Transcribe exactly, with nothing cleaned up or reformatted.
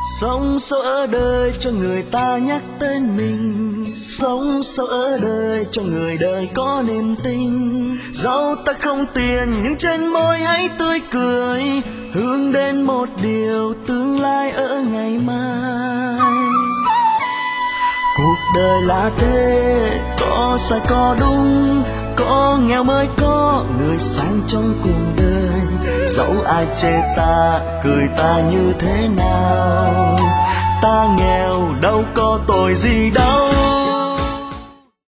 Sống sao ở đời cho người ta nhắc tên mình, sống sao ở đời cho người đời có niềm tin. Dẫu ta không tiền nhưng trên môi hãy tươi cười, hướng đến một điều tương lai ở ngày mai. Cuộc đời là thế, có sai có đúng, có nghèo mới có người sang trong cuộc đời. Dẫu ai chê ta, cười ta như thế nào, ta nghèo đâu có tội gì đâu.